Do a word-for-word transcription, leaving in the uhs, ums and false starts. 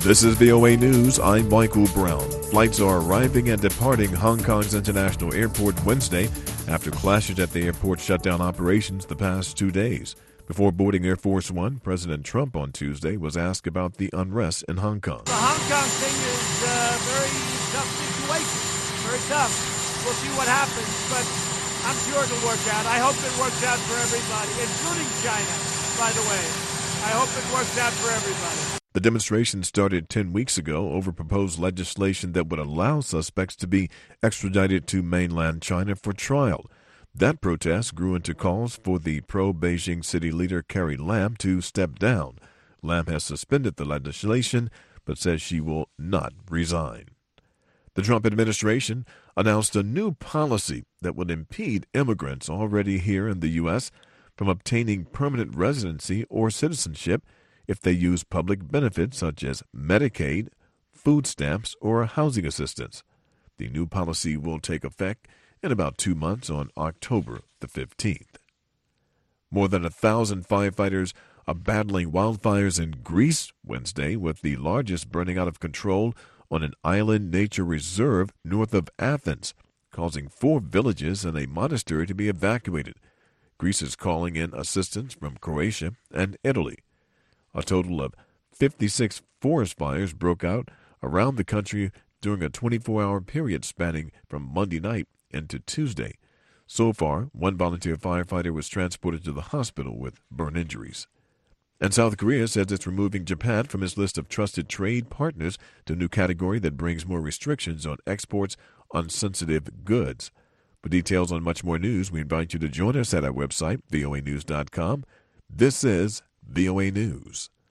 This is V O A News. I'm Michael Brown. Flights are arriving and departing Hong Kong's International Airport Wednesday after clashes at the airport shut down operations the past two days. Before boarding Air Force One, President Trump on Tuesday was asked about the unrest in Hong Kong. The Hong Kong thing is a very tough situation. Very tough. We'll see what happens, but I'm sure it'll work out. I hope it works out for everybody, including China, by the way. I hope it works out for everybody. The demonstration started ten weeks ago over proposed legislation that would allow suspects to be extradited to mainland China for trial. That protest grew into calls for the pro-Beijing city leader Carrie Lam to step down. Lam has suspended the legislation, but says she will not resign. The Trump administration announced a new policy that would impede immigrants already here in the U S from obtaining permanent residency or citizenship if they use public benefits such as Medicaid, food stamps, or housing assistance. The new policy will take effect in about two months on October the fifteenth. More than a thousand firefighters are battling wildfires in Greece Wednesday, with the largest burning out of control on an island nature reserve north of Athens, causing four villages and a monastery to be evacuated. Greece is calling in assistance from Croatia and Italy. A total of fifty-six forest fires broke out around the country during a twenty-four hour period spanning from Monday night into Tuesday. So far, one volunteer firefighter was transported to the hospital with burn injuries. And South Korea says it's removing Japan from its list of trusted trade partners to a new category that brings more restrictions on exports on sensitive goods. For details on much more news, we invite you to join us at our website, V O A news dot com. This is V O A News.